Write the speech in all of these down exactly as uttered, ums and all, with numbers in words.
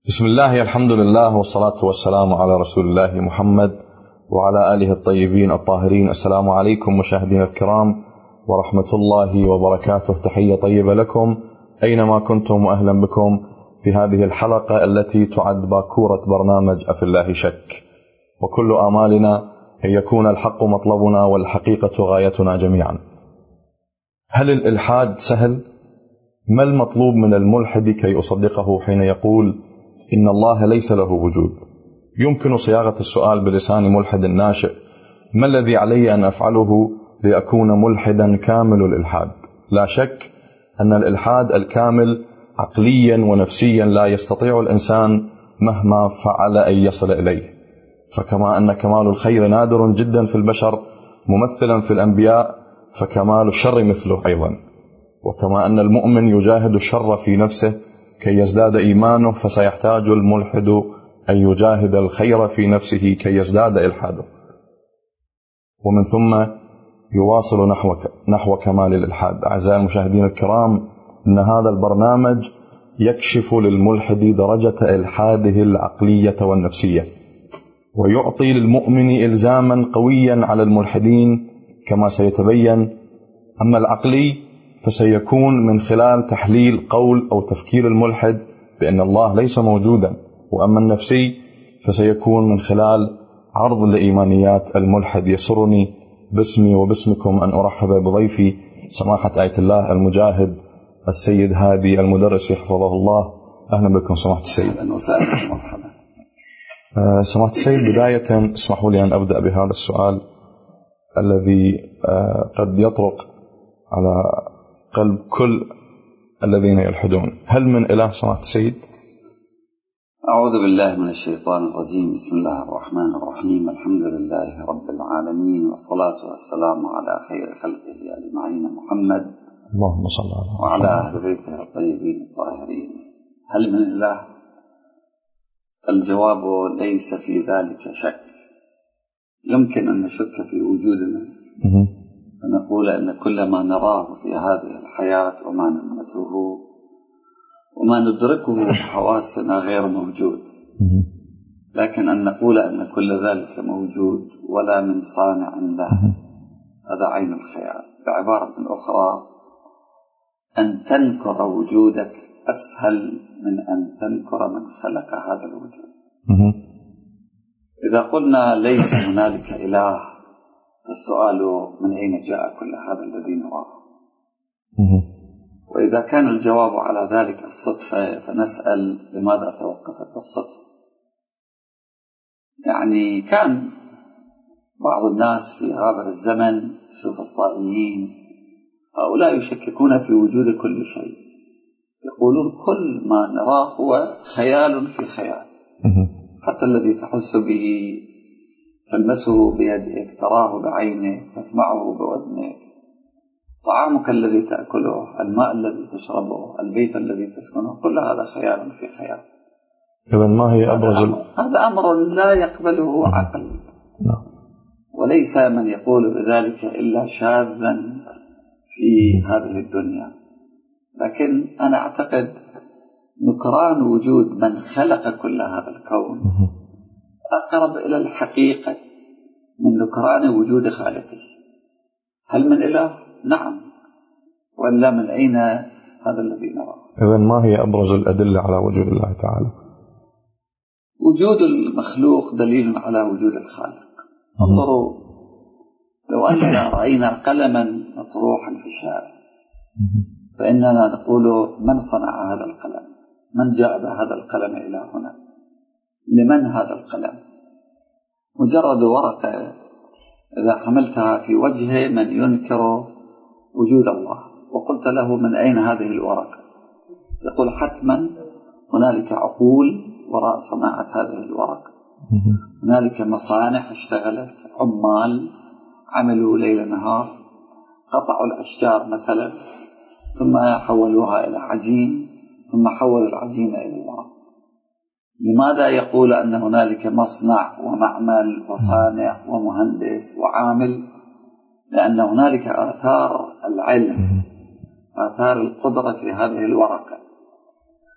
بسم الله، الحمد لله، والصلاة والسلام على رسول الله محمد وعلى آله الطيبين الطاهرين. السلام عليكم مشاهدينا الكرام ورحمة الله وبركاته. تحية طيبة لكم أينما كنتم، وأهلا بكم في هذه الحلقة التي تعد باكورة برنامج أفي الله شك. وكل آمالنا أن يكون الحق مطلبنا والحقيقة غايتنا جميعا. هل الإلحاد سهل؟ ما المطلوب من الملحد كي يصدقه حين يقول إن الله ليس له وجود؟ يمكن صياغة السؤال بلسان ملحد ناشئ: ما الذي علي أن أفعله لأكون ملحدا كامل الإلحاد؟ لا شك أن الإلحاد الكامل عقليا ونفسيا لا يستطيع الإنسان مهما فعل أن يصل إليه. فكما أن كمال الخير نادر جدا في البشر ممثلا في الأنبياء، فكمال الشر مثله أيضا. وكما أن المؤمن يجاهد الشر في نفسه كي يزداد إيمانه، فسيحتاج الملحد أن يجاهد الخير في نفسه كي يزداد إلحاده. ومن ثم يواصل نحو نحو كمال الإلحاد. أعزائي المشاهدين الكرام، إن هذا البرنامج يكشف للملحد درجة إلحاده العقلية والنفسية، ويعطي للمؤمن إلزاما قويا على الملحدين كما سيتبين. أما العقلي فسيكون من خلال تحليل قول أو تفكير الملحد بأن الله ليس موجودا. وأما النفسي فسيكون من خلال عرض لإيمانيات الملحد. يسرني باسمي وباسمكم أن أرحب بضيفي سماحة آية الله المجاهد السيد هادي المدرس حفظه الله. أهلا بكم سماحة السيد. أهلا وسهلا ومرحبا. أه سماحة السيد، بداية اسمحوا لي أن أبدأ بهذا السؤال الذي أه قد يطرق على قلب كل الذين يلحدون: هل من إله سماحة السيد؟ أعوذ بالله من الشيطان الرجيم. بسم الله الرحمن الرحيم. الحمد لله رب العالمين، والصلاة والسلام على خير خلقه أجمعين محمد اللهم صل على وعلى أهل بيته الطيبين الطاهرين. هل من إله؟ الجواب ليس في ذلك شك. يمكن أن نشك في وجودنا فنقول أن كل ما نراه في هذه الحياة وما نلمسه وما ندركه بحواسنا غير موجود، لكن أن نقول أن كل ذلك موجود ولا من صانع له، هذا عين الخيال. بعبارة أخرى، أن تنكر وجودك أسهل من أن تنكر من خلق هذا الوجود. إذا قلنا ليس هنالك إله، السؤال من أين جاء كل هذا الذي نراه؟ وإذا كان الجواب على ذلك الصدفة، فنسأل لماذا توقفت الصدفة؟ يعني كان بعض الناس في هذا الزمن السوفسطائيين، هؤلاء يشككون في وجود كل شيء، يقولون كل ما نراه هو خيال في خيال، حتى الذي تحس به، تلمسه بيدك، تراه بعينك، تسمعه بودنك، طعامك الذي تأكله، الماء الذي تشربه، البيت الذي تسكنه، كل هذا خيال في خيال. إذن ما هي أبرز هذا, هذا أمر لا يقبله عقل، وليس من يقول بذلك إلا شاذا في هذه الدنيا. لكن أنا أعتقد نكران وجود من خلق كل هذا الكون أقرب إلى الحقيقة من نكران وجود خالقه. هل من إله؟ نعم، ولا من أين هذا الذي نراه؟ إذن ما هي أبرز الأدلة على وجود الله تعالى؟ وجود المخلوق دليل على وجود الخالق. انظروا، لو أننا رأينا قلما مطروحا في الشارع فإننا نقول من صنع هذا القلم؟ من جاء بهذا القلم إلى هنا؟ لمن هذا القلم؟ مجرد ورقة إذا حملتها في وجه من ينكر وجود الله وقلت له من أين هذه الورقة، يقول حتما هنالك عقول وراء صناعة هذه الورقة، هنالك مصانع اشتغلت، عمال عملوا ليل نهار، قطعوا الأشجار مثلا ثم حولوها إلى عجين، ثم حولوا العجين إلى ورق. لماذا يقول أن هنالك مصنع ومعمل وصانع ومهندس وعامل؟ لأن هنالك آثار العلم، آثار القدرة في هذه الورقة.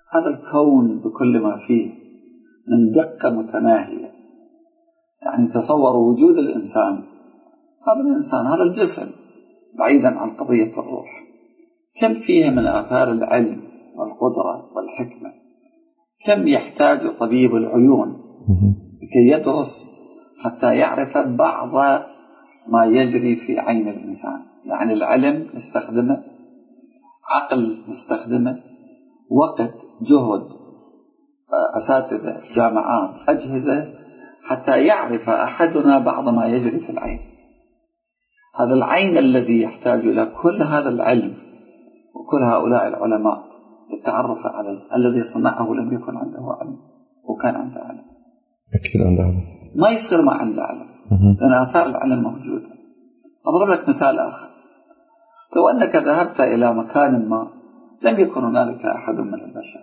هذا الكون بكل ما فيه من دقة متناهية. يعني تصور وجود الإنسان، هذا الإنسان، هذا الجسم، بعيدا عن قضية الروح، كم فيه من آثار العلم والقدرة والحكمة، كم يحتاج طبيب العيون لكي يدرس حتى يعرف بعض ما يجري في عين الإنسان. يعني العلم نستخدمه، عقل نستخدمه، وقت، جهد، أساتذة، جامعات، أجهزة، حتى يعرف أحدنا بعض ما يجري في العين. هذا العين الذي يحتاج إلى كل هذا العلم وكل هؤلاء العلماء للتعرف عليه، الذي صنعه لم يكن عنده علم وكان عنده علم. أكيد عنده علم، ما يصير ما عنده علم، لأن آثار العلم موجودة. أضرب لك مثال آخر. لو أنك ذهبت إلى مكان ما لم يكن هنالك أحد من البشر،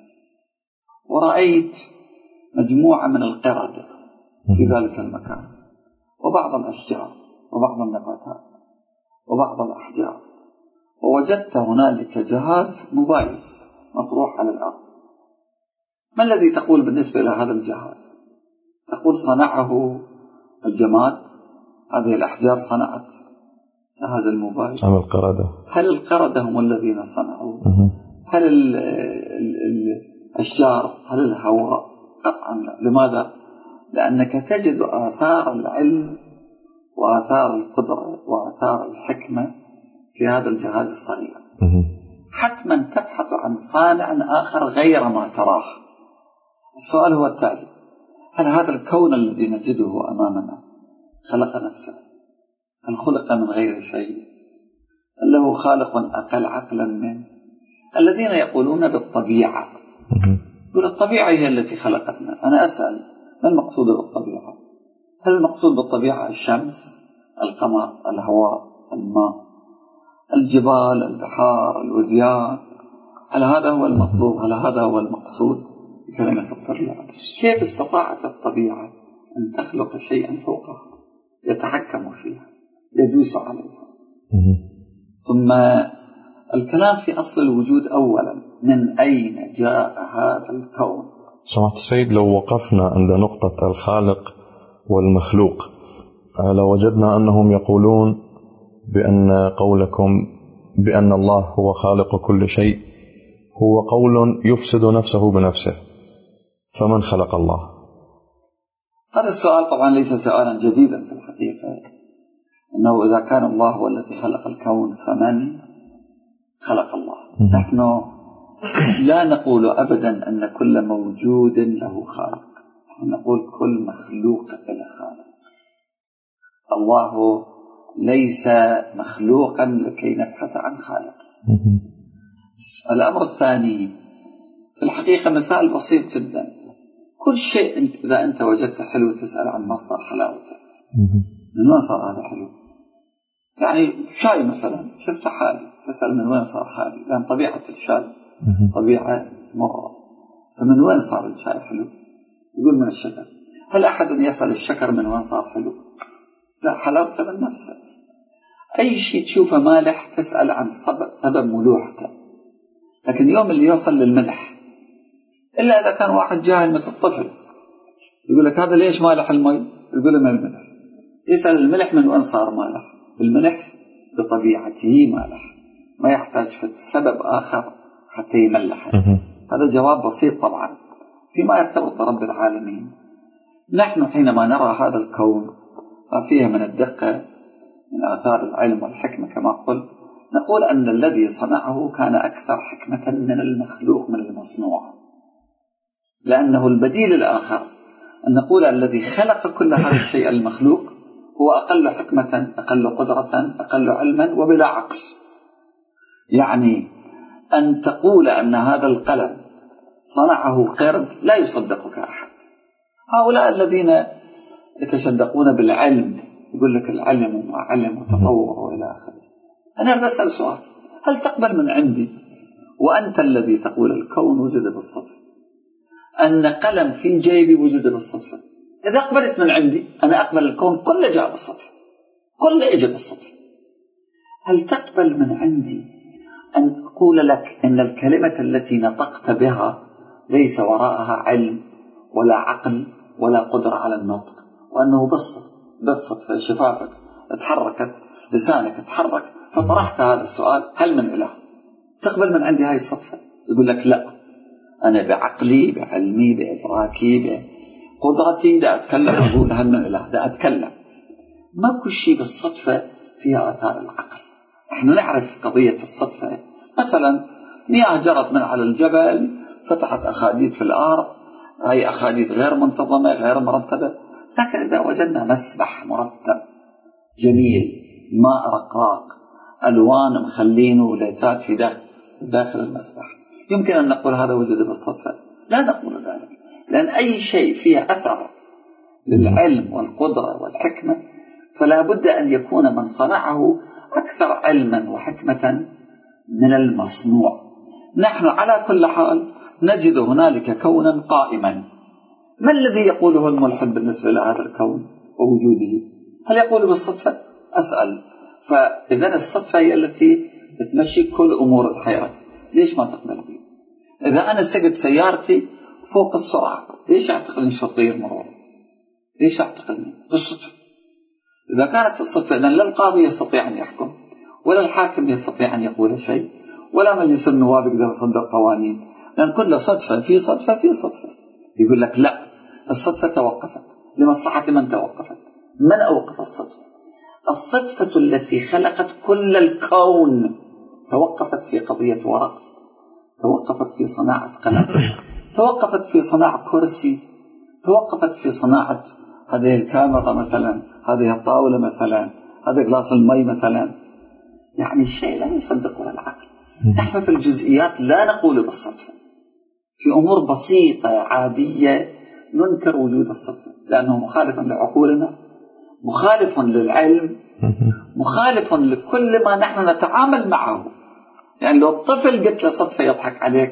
ورأيت مجموعة من القردة في ذلك المكان، وبعض الأشجار وبعض النباتات وبعض الأحجار، ووجدت هنالك جهاز موبايل مطروح على الأرض، ما الذي تقول بالنسبة إلى هذا الجهاز؟ تقول صنعه الجماد، هذه الأحجار صنعت هذا الموبايل؟ أم القردة؟ هل القردة هم الذين صنعوا؟ هل ال ال ال الأشجار؟ هل الهواء؟ قطعا لا. لماذا؟ لأنك تجد آثار العلم وآثار القدرة وآثار الحكمة في هذا الجهاز الصغير. حتما تبحث عن صانع آخر غير ما تراه. السؤال هو التالي: هل هذا الكون الذي نجده أمامنا خلق نفسه؟ هل خلق من غير شيء؟ هل له خالق أقل عقلا منه؟ الذين يقولون بالطبيعة، يقول الطبيعة هي التي خلقتنا. أنا أسأل: ما المقصود بالطبيعة؟ هل المقصود بالطبيعة الشمس، القمر، الهواء، الماء، الجبال، البحار، الوديان؟ هل هذا هو المطلوب؟ هل هذا هو المقصود بكلمة الطبيعة؟ كيف استطاعت الطبيعة أن تخلق شيئا فوقها يتحكم فيها، يدوس عليها؟ ثم الكلام في أصل الوجود أولا، من أين جاء هذا الكون؟ سمعت السيد، لو وقفنا عند نقطة الخالق والمخلوق لوجدنا أنهم يقولون بأن قولكم بأن الله هو خالق كل شيء هو قول يفسد نفسه بنفسه، فمن خلق الله؟ هذا السؤال طبعا ليس سؤالا جديدا في الحقيقة، أنه إذا كان الله هو الذي خلق الكون فمن خلق الله؟ نحن لا نقول أبدا أن كل موجود له خالق، نقول كل مخلوق له خالق. الله ليس مخلوقا لكي نبحث عن خالق. الأمر الثاني، في الحقيقة مثال بسيط جدا: كل شيء انت إذا أنت وجدت حلو تسأل عن مصدر حلاوته، من وين صار هذا حلو؟ يعني شاي مثلا شفته حالي تسأل من وين صار حالي، لأن طبيعة الشاي طبيعة مرة، فمن وين صار الشاي حلو؟ يقول من الشكر. هل أحد يسأل الشكر من وين صار حلو؟ لا، حلاوته من نفسه. أي شيء تشوفه مالح تسأل عن سبب, سبب ملوحته، لكن يوم اللي يوصل للملح، إلا إذا كان واحد جاهل مثل الطفل يقول لك هذا ليش مالح المي؟ يقول له من الملح. يسأل الملح من وين صار مالح؟ الملح بطبيعته مالح، ما يحتاج في سبب آخر حتى يملحه. هذا جواب بسيط طبعا فيما يرتبط برب العالمين. نحن حينما نرى هذا الكون فيه من الدقة من آثار العلم والحكمة كما قلت، نقول أن الذي صنعه كان أكثر حكمة من المخلوق من المصنوع، لأنه البديل الآخر أن نقول الذي خلق كل هذا الشيء المخلوق هو أقل حكمة، أقل قدرة، أقل علما وبلا عقل. يعني أن تقول أن هذا القلم صنعه قرد لا يصدقك أحد. هؤلاء الذين يتشدقون بالعلم يقول لك العلم وما علم وتطور وإلى آخره. أنا بسأل سؤال: هل تقبل من عندي وأنت الذي تقول الكون وجد بالصدفة، أن قلم في جيبي وجد بالصدفة؟ إذا أقبلت من عندي أنا أقبل الكون كله جاء بالصدفة، كله إجا بالصدفة. هل تقبل من عندي أن أقول لك أن الكلمة التي نطقت بها ليس وراءها علم ولا عقل ولا قدرة على النطق، وأنه بس بس صدفة شفافك تحركت، لسانك تحرك، فطرحت هذا السؤال هل من إله؟ تقبل من عندي هاي الصدفة؟ يقول لك لا، أنا بعقلي بعلمي بإدراكي بقدرتي دا أتكلم، أقول هل من إله، دا أتكلم. ما كل شيء بالصدفة فيها آثار العقل. نحن نعرف قضية الصدفة، مثلا مياه جرت من على الجبل فتحت أخاديد في الأرض، هاي أخاديد غير منتظمة غير مرتبة، لكن إذا وجدنا مسبح مرتب جميل، ماء رقراق، ألوان مخلين وليتات في داخل المسبح، يمكن أن نقول هذا وجد بالصدفة؟ لا نقول ذلك، لأن أي شيء فيه أثر للعلم والقدرة والحكمة فلا بد أن يكون من صنعه أكثر علما وحكمة من المصنوع. نحن على كل حال نجد هنالك كونا قائما. ما الذي يقوله الملحد بالنسبة لهذا الكون ووجوده؟ هل يقول بالصدفة؟ أسأل. فإذا الصدفة هي التي تمشي كل أمور الحياة، ليش ما تقبل بي؟ إذا أنا سقط سيارتي فوق السرعة، ليش أعتقلني شرطي المرور؟ ليش أعتقلني؟ بالصدفة. إذا كانت الصدفة، إذن لا القاضي يستطيع أن يحكم، ولا الحاكم يستطيع أن يقول شيء، ولا مجلس النواب يقدر يصدر قوانين، لأن كل صدفة في صدفة في صدفة. يقول لك لا، الصدفة توقفت. لمصلحة من توقفت؟ من أوقف الصدفة؟ الصدفة التي خلقت كل الكون توقفت في قضية ورق، توقفت في صناعة قلم، توقفت في صناعة كرسي، توقفت في صناعة هذه الكاميرا مثلا، هذه الطاولة مثلا، هذا جلاس المي مثلا. يعني الشيء لا يصدقه العقل. نحن في الجزئيات لا نقول بالصدفة، في أمور بسيطة عادية ننكر وجود الصدفة، لأنه مخالف لعقولنا، مخالف للعلم، مخالف لكل ما نحن نتعامل معه. يعني لو الطفل قلت له صدفة يضحك عليك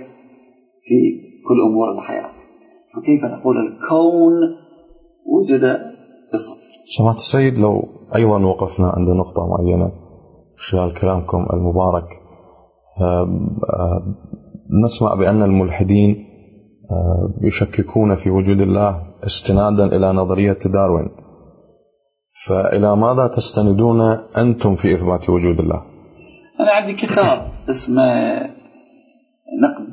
في كل أمور الحياة، فكيف نقول الكون وجد بالصدفة؟ سمعت السيد، لو أيضا وقفنا عند نقطة معينة خلال كلامكم المبارك، نسمع بأن الملحدين يشككون في وجود الله استنادا إلى نظرية داروين، فإلى ماذا تستندون أنتم في إثبات وجود الله؟ أنا عندي كتاب اسمه نقد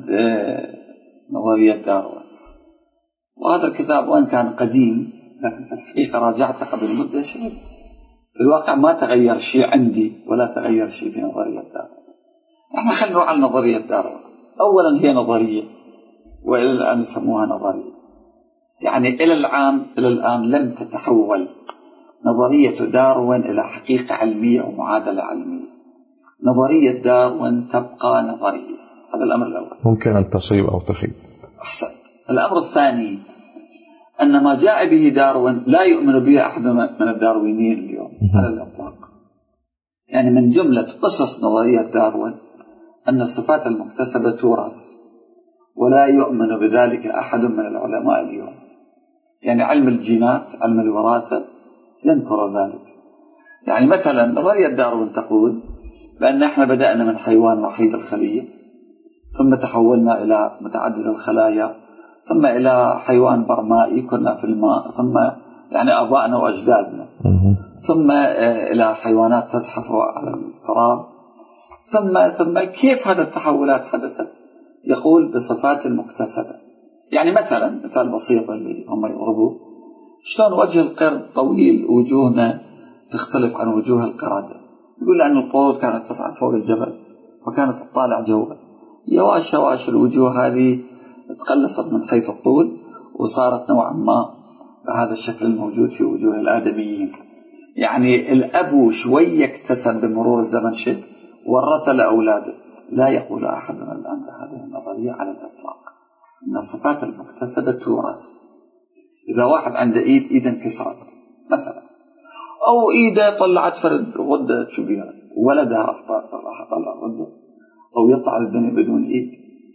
نظرية داروين، وهذا الكتاب وإن كان قديم لكن في الحقيقة راجعته قبل مدة شيء، في الواقع ما تغير شيء عندي ولا تغير شيء في نظرية داروين. احنا خلينا نروح على نظرية داروين. أولا هي نظرية، وإلى الآن يسموها نظرية، يعني إلى الآن إلى الآن لم تتحول نظرية داروين إلى حقيقة علمية ومعادلة علمية. نظرية داروين تبقى نظرية. هذا الأمر الأول. ممكن أن تصيب أو تخيب. أحسن. الأمر الثاني أن ما جاء به داروين لا يؤمن به أحد من الداروينيين اليوم على الإطلاق. يعني من جملة قصص نظرية داروين أن الصفات المكتسبة تورث، ولا يؤمن بذلك أحد من العلماء اليوم. يعني علم الجينات، علم الوراثة ينكر ذلك. يعني مثلا نظرية داروين تقول بأن احنا بدأنا من حيوان وحيد الخلية، ثم تحولنا إلى متعدد الخلايا، ثم إلى حيوان برمائي كنا في الماء، ثم يعني آبائنا وأجدادنا، ثم إلى حيوانات تزحف على التراب، ثم ثم كيف هذه التحولات حدثت؟ يقول بصفات مكتسبة. يعني مثلا مثال بسيط اللي هم يضربوه، شلون وجه القرد طويل وجوهنا تختلف عن وجوه القردة؟ يقول لأن القرود كانت تصعد فوق الجبل وكانت تطالع جوا، يواش يواش الوجوه هذه تقلصت من حيث الطول وصارت نوعا ما بهذا الشكل الموجود في وجوه الآدميين. يعني الأب شوي اكتسب بمرور الزمن شيء ورث لأولاده. لا يقول أحد من الآن بهذه النظرية على الإطلاق، أن الصفات المكتسبة تورث. إذا واحد عنده إيد إيد انكسرت مثلا، أو إيده طلعت فرد غدة كبيرة، ولدها راح طلع غدة، أو يطلع الدنيا بدون إيد.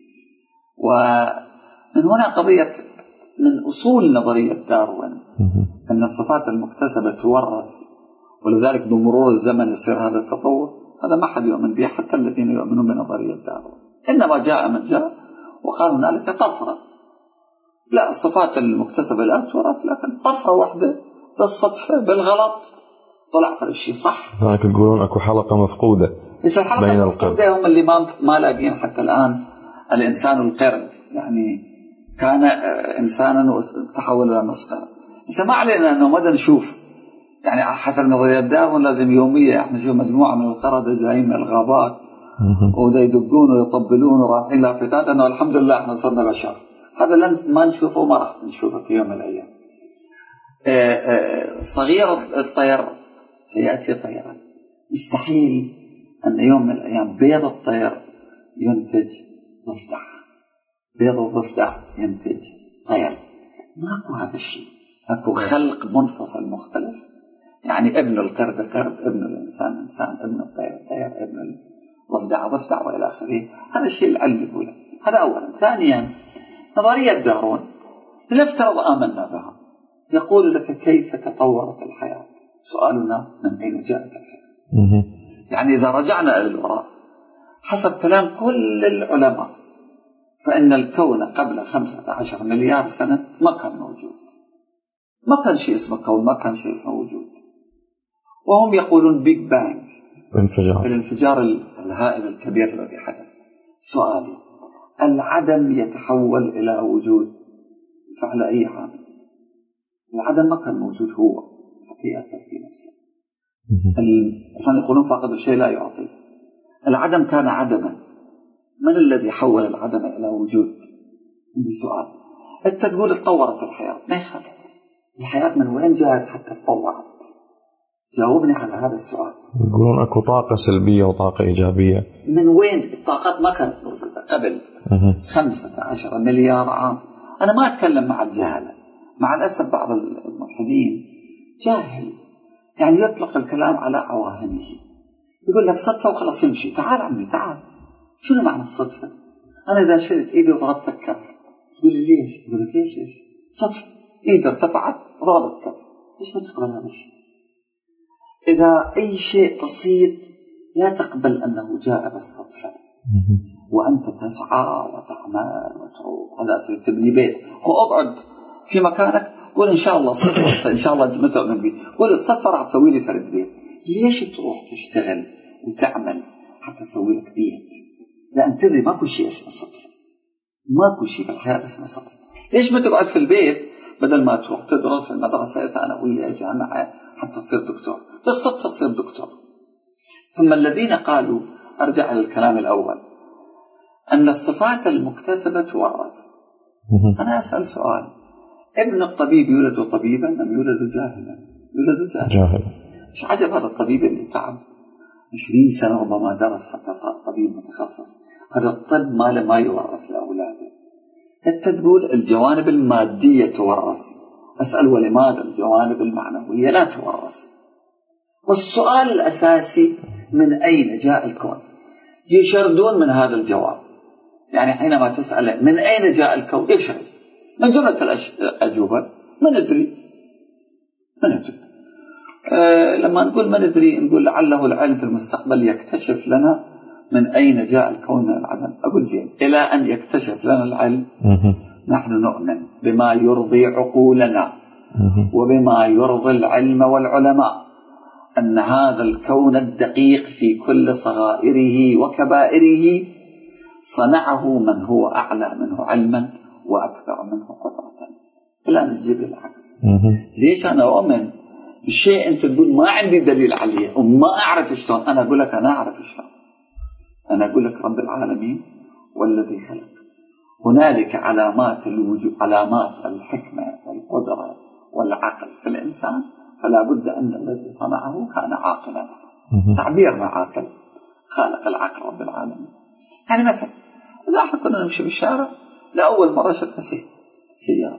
ومن هنا قضية من أصول نظرية داروين أن الصفات المكتسبة تورث، ولذلك بمرور الزمن يصير هذا التطور. هذا ما حد يؤمن به حتى الذين يؤمنون بنظرية داروين. إنما جاء من جاء وقال هنالك طفرة لا، الصفات المكتسبة لا تورث، لكن طفرة واحدة بالصدفة بالغلط طلع كل شيء صح. هناك يقولون اكو حلقة مفقودة بس الحلقة بين المفقودة هم اللي ما ما لاقين حتى الآن. الإنسان القرد يعني كان إنسانا وتحول إلى نص قرد. إذا ما علينا أنه مدى نشوف يعني حسب نظريات داروين لازم يوميا احنا نشوف مجموعة من القردة جايين من الغابات ودا يدقون ويطبلون ورايحين لافتات أنه الحمد لله احنا صرنا بشر. هذا لن ما نشوفه وما راح نشوفه في يوم من الأيام. صغير الطير سيأتي طيرا، مستحيل أن يوم من الأيام بيض الطير ينتج ضفدع، بيض الضفدع ينتج طير. ماكو هذا الشيء، اكو خلق منفصل مختلف. يعني ابن القرد قرد، ابن الإنسان إنسان، ابن الطير طير، ابن الضفدع ضفدع وإلى آخره. هذا الشيء العلم يقوله. هذا أولا. ثانيا نظرية دارون لنفترض آمنا بها، يقول لك كيف تطورت الحياة. سؤالنا من أين جاءت الحياة؟ يعني إذا رجعنا إلى الوراء حسب كلام كل العلماء فإن الكون قبل خمسة عشر مليار سنة ما كان موجود، ما كان شيء اسمه كون، ما كان شيء اسمه وجود. وهم يقولون بيج بانج، انفجار، الانفجار الهائل الكبير الذي حدث. سؤالي، العدم يتحول إلى وجود فعلى أي عامل؟ العدم ما كان موجود، هو حقيقة في نفسه. الإنسان يقولون فاقد الشيء لا يعطيه. العدم كان عدما، من الذي حول العدم إلى وجود؟ عندي سؤال. أنت تقول تطورت الحياة، ما يخالف. الحياة من وين جاءت حتى تطورت؟ جاوبني على هذا السؤال. يقولون أكو طاقة سلبية وطاقة إيجابية. من وين؟ الطاقات ما كانت موجودة قبل خمسة عشر مليار عام. أنا ما أتكلم مع الجهلة، مع الأسف بعض الملحدين جاهل يعني يطلق الكلام على عواهنه، يقول لك صدفة وخلاص يمشي. تعال عمي تعال، شنو معنى الصدفة؟ أنا إذا شلت إيدي وضربتك كف تقول لي ليش؟ أقول لك ليش ليش؟ صدفة، إيدي ارتفعت وضربت كف، ليش ما تقبل هذا الشيء؟ إذا أي شيء بسيط لا تقبل أنه جاء بالصدفة، وأنت تسعى وتعمل وتروح على تبني بيت، واقعد في مكانك قول إن شاء الله صدفة، إن شاء الله ما تؤمن بي، قول الصدفة راح تسوي لي فرد بيت. ليش تروح تشتغل وتعمل حتى تسوي لك بيت؟ لا انتظر، ماكو شيء اسمه صدفة، ماكو شيء بالحياة اسمه صدفة. ليش ما تقعد في البيت بدل ما تروح تدرس في المدرسة ثانوية جامعة حتى تصير دكتور؟ بالصدفة تصير دكتور. ثم الذين قالوا، أرجع للكلام الأول، أن الصفات المكتسبة تورث. أنا أسأل سؤال، ابن الطبيب يولد طبيبا أم يولد جاهلا؟ يولد جاهلا. جاهل. مش عجب هذا الطبيب اللي تعب عشرين سنة ربما درس حتى صار طبيب متخصص. هذا الطب ما ما يورث لأولاده. أنت تقول الجوانب المادية تورث، أسأل ولماذا الجوانب المعنوية لا تورث؟ والسؤال الأساسي من أين جاء الكون؟ يشردون من هذا الجواب. يعني حينما تسأل من أين جاء الكون يشرد من جملة الأجوبة ما ندري ما ندري. أه لما نقول ما ندري نقول لعله العلم في المستقبل يكتشف لنا من أين جاء الكون من العدم. أقول زين، إلى أن يكتشف لنا العلم نحن نؤمن بما يرضي عقولنا وبما يرضي العلم والعلماء، أن هذا الكون الدقيق في كل صغائره وكبائره صنعه من هو أعلى منه علما وأكثر منه قدرة. لا نجيب العكس. ليش أنا أؤمن الشيء أنت تقول ما عندي دليل عليه وما أعرف شلون؟ أنا أقول لك أنا أعرف شلون. أنا أقول لك رب العالمين والذي خلق، هنالك علامات الوجود، علامات الحكمة والقدرة والعقل في الإنسان، فلا بد أن الذي صنعه كان عاقلا. تعبيرنا عاقل، خالق العقل رب العالمين. يعني مثلا إذا احنا كنا نمشي بالشارع لأول مرة شفنا سيارة،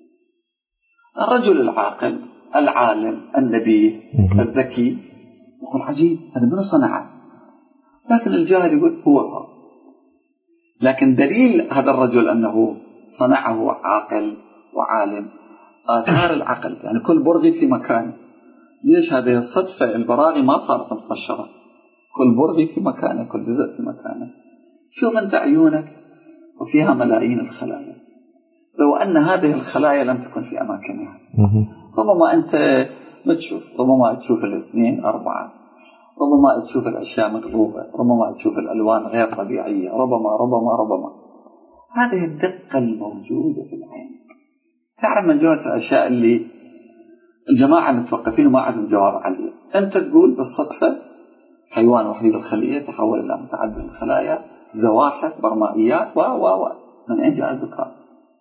الرجل العاقل العالم النبي الذكي يقول عجيب هذا من صنعه، لكن الجاهل يقول هو صار. لكن دليل هذا الرجل أنه صنعه عاقل وعالم آثار العقل، يعني كل برغي في مكانه. ليش هذه الصدفة؟ البراغي ما صارت مطشرة، كل برغي في مكانه، كل جزء في مكانه. شوف أنت عيونك وفيها ملايين الخلايا، لو أن هذه الخلايا لم تكن في أماكنها. ربما أنت ما تشوف، ربما تشوف الاثنين أربعة، ربما تشوف الأشياء مقلوبة، ربما تشوف الألوان غير طبيعية، ربما ربما ربما هذه الدقة الموجودة في العين. تعرف من جملة الأشياء اللي الجماعة المتوقفين ما عندهم جواب عليها. أنت تقول بالصدفة حيوان وحيد الخلية تحول إلى متعدد الخلايا، زواحف، برمائيات و و و من أين جاء الذكاء؟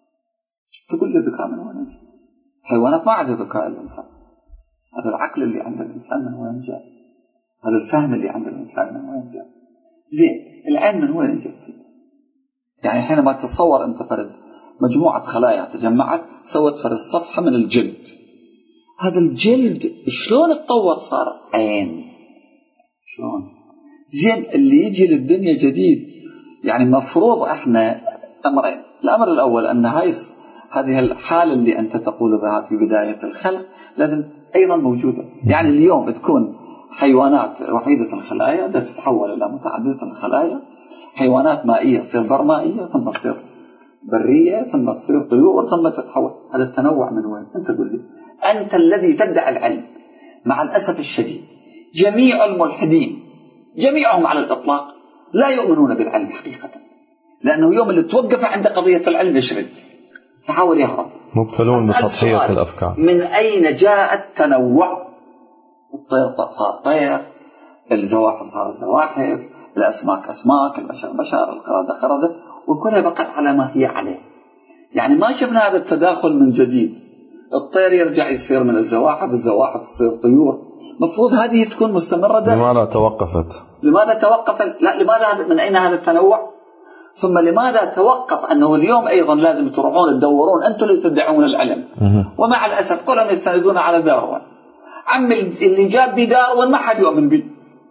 تقول لي الذكاء من وين جاء؟ حيوانات ما عندها ذكاء الإنسان. هذا العقل اللي عند الإنسان من وين جاء؟ هذا الفهم اللي عند الإنسان من وين جاء؟ زين، العين من وين جاء؟ يعني حينما تتصور أنت فرد مجموعة خلايا تجمعت سوت فرد صفحة من الجلد، هذا الجلد شلون اتطور صار عين؟ شلون؟ زين، اللي يجي للدنيا جديد يعني مفروض احنا امرين. الامر الاول ان هاي هذه الحالة اللي انت تقول بها في بداية الخلق لازم ايضا موجودة. يعني اليوم تكون حيوانات وحيدة الخلايا بدها تتحول الى متعددة الخلايا، حيوانات مائية تصير برمائية، ثم تصير برية، ثم تصير طيور، ثم تتحول. هذا التنوع من وين؟ انت قل لي. انت الذي تدعي العلم. مع الاسف الشديد جميع الملحدين جميعهم على الاطلاق لا يؤمنون بالعلم حقيقة، لانه يوم اللي توقف عند قضية العلم يشرد، يحاول يهرب، مبتلون بسطحية الافكار. من اين جاء التنوع؟ الطير صار طير، الزواحف صارت زواحف، الاسماك اسماك، البشر بشر، القردة قردة، وكلها بقت على ما هي عليه. يعني ما شفنا هذا التداخل من جديد. الطير يرجع يصير من الزواحف، الزواحف تصير طيور. مفروض هذه تكون مستمرة. لماذا توقفت؟ لماذا توقفت؟ لا، لماذا؟ من أين هذا التنوع؟ ثم لماذا توقف؟ أنه اليوم أيضا لازم تروحون تدورون، أنتم اللي تدعون العلم. ومع الأسف كلهم يستندون على داروين. عم اللي جاب بي داروين ما حد يؤمن به،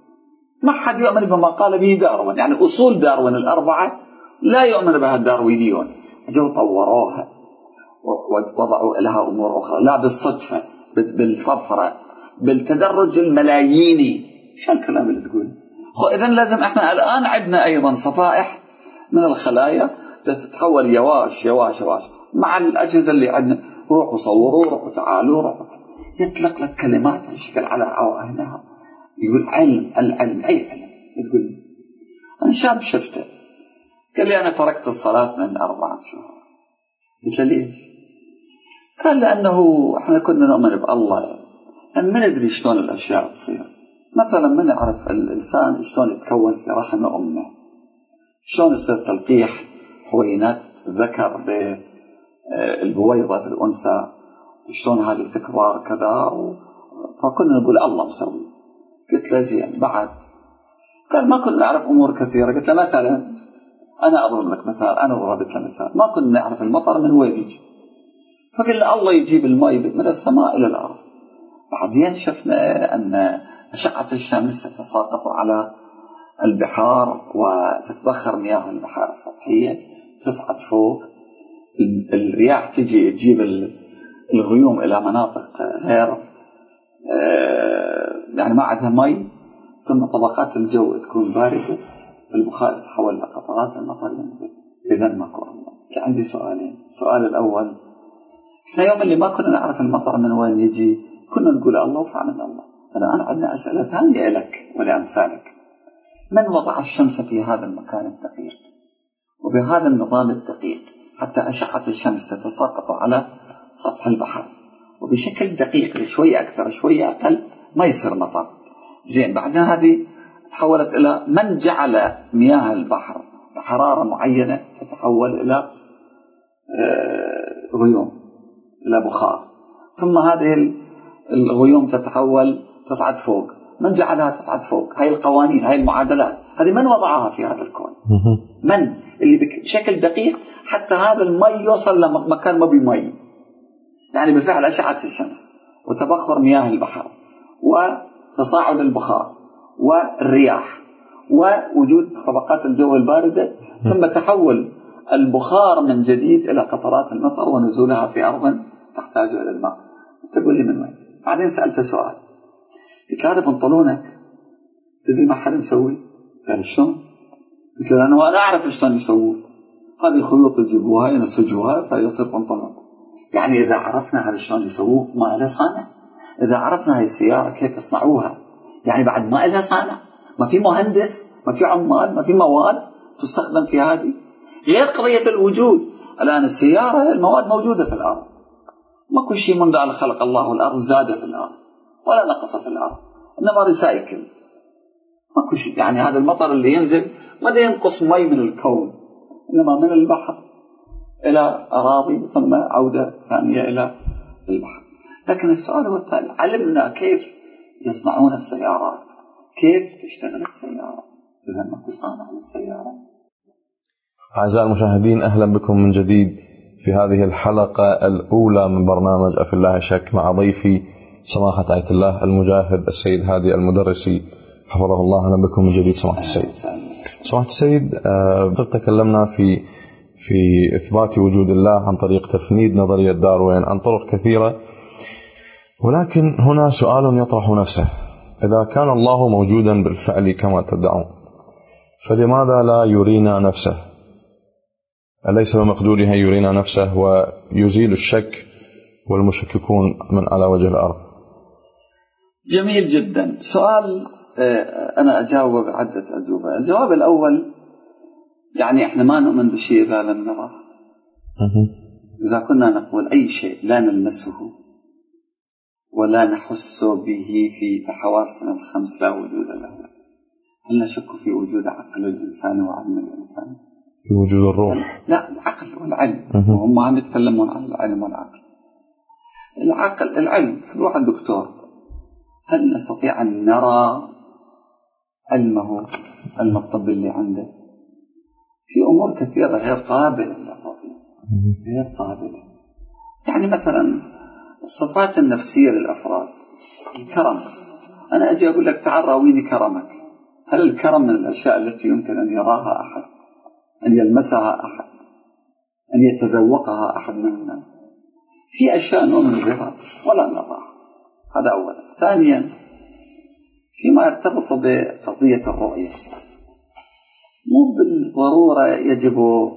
ما حد يؤمن بما قال به داروين. يعني أصول داروين الأربعة لا يؤمن بها الداروينيون. جو طوروها ووضعوا لها أمور أخرى، لا بالصدفة، بالطفرة، بالتدرج الملاييني. شو الكلام اللي تقول؟ خو إذن لازم إحنا الآن عندنا أيضا صفائح من الخلايا تتحول يواش يواش يواش مع الأجهزة اللي عندنا. روحوا صوروا، روحوا تعالوا، روحوا. يطلق لك كلمات هالشكل على عوائنها، يقول علم. العلم أي علم؟ تقول أنا شاب شفته قال لي أنا تركت الصلاة من أربعة شهور. قلت له ليش؟ قال لأنه إحنا كنا نؤمن بالله، يعني ما ندري شلون الأشياء تصير. مثلا ما نعرف الإنسان شلون يتكون في رحم أمه، شلون يصير تلقيح حوينات ذكر بالبويضة بالأنثى، شلون هذه تكبر كذا. فكنا نقول الله مسوي. قلت له زين بعد؟ قال ما كنا نعرف أمور كثيرة. قلت له مثلا أنا أضرب لك مثال، أنا ضربت له مثال، ما كنا نعرف المطر من وين يجي، فقلنا الله يجيب الماء من السماء إلى الأرض. بعدين شفنا أن أشعة الشمس تتساقط على البحار وتتبخر مياه البحار السطحية، تصعد فوق، الرياح تجي تجيب الغيوم إلى مناطق غير يعني ما عندها مي، ثم طبقات الجو تكون باردة، البخار يتحول إلى قطرات، المطر ينزل. إذن ماكو الله. عندي سؤالين. السؤال الأول، إحنا يوم اللي ما كنا نعرف المطر من وين يجي كنا نقول الله وفعلنا الله. الآن عندنا أسئلة ثانية لك ولأمثالك. من وضع الشمس في هذا المكان الدقيق وبهذا النظام الدقيق حتى أشعة الشمس تتساقط على سطح البحر وبشكل دقيق، شوية أكثر شوية أقل ما يصير مطر؟ زين، بعدين هذه تحولت إلى من جعل مياه البحر بحرارة معينة تتحول إلى غيوم، إلى بخار، ثم هذه الغيوم تتحول تصعد فوق. من جعلها تصعد فوق؟ هاي القوانين، هاي المعادلات، هذه من وضعها في هذا الكون؟ من اللي بشكل دقيق حتى هذا المي يوصل لمكان ما بمي؟ يعني بفعل أشعة الشمس وتبخر مياه البحر وتصاعد البخار والرياح ووجود طبقات الجو الباردة، ثم تحول البخار من جديد إلى قطرات المطر ونزولها في أرض تحتاج إلى الماء. تقول لي من وين؟ بعدين سألت سؤال، قلت له هذا بنطلونك تدري ما حد مسوي؟ قال شلون؟ قلت له أنا أعرف شلون يسووه، هذه خيوط يجيبوها ينسجوها فيصير بنطلون. يعني إذا عرفنا هذا شلون يسووه ما إلها صانع. إذا عرفنا هاي السيارة كيف يصنعوها يعني بعد ما إلها صانع، ما في مهندس، ما في عمال، ما في مواد تستخدم في هذه، غير قضية الوجود. الآن السيارة المواد موجودة في الأرض، ماكو شيء منذ أن خلق الله الأرض زاد في الأرض ولا نقص في الأرض، إنما ريسايكل، ماكو شيء. يعني هذا المطر اللي ينزل ما دا ينقص مي من الكون، إنما من البحر إلى أراضي ثم عودة ثانية إلى البحر. لكن السؤال هو التالي: علمنا كيف يصنعون السيارات، كيف تشتغل السيارة، إذا ماكو صانع للسيارة. أعزائي المشاهدين، أهلا بكم من جديد في هذه الحلقة الأولى من برنامج أفي الله شك مع ضيفي سماحة آية الله المجاهد السيد هادي المدرسي حفظه الله. أهلا بكم من جديد سماحة السيد. سماحة السيد، تكلمنا في في إثبات وجود الله عن طريق تفنيد نظرية داروين عن طرق كثيرة، ولكن هنا سؤال يطرح نفسه: إذا كان الله موجودا بالفعل كما تدعون، فلماذا لا يرينا نفسه؟ أليس بمقدوره يرينا نفسه ويزيل الشك والمشككون من على وجه الأرض؟ جميل جدا. سؤال أنا أجاوب بعدة أجوبة. الجواب الأول: يعني إحنا ما نؤمن بشيء إذا لم نراه. إذا كنا نقول أي شيء لا نلمسه ولا نحس به في حواسنا الخمس لا وجود له، هل نشك في وجود عقل الإنسان وعلم الإنسان؟ في وجود الروح؟ لا، العقل والعلم. هم عم يتكلمون عن العلم والعقل. العقل العلم في الواحد دكتور، هل نستطيع أن نرى علمه، علم الطب اللي عنده؟ في أمور كثيرة غير قابلة للرؤية، غير قابلة. يعني مثلا الصفات النفسية للأفراد، الكرم. أنا أجي أقول لك تعال راويني كرمك. هل الكرم من الأشياء التي يمكن أن يراها أحد، أن يلمسها أحد، أن يتذوقها أحد من الناس؟ في أشياء نؤمن بها ولا نراها، هذا أولا. ثانيا، فيما يرتبط بقضية الرؤية، مو بالضرورة يجب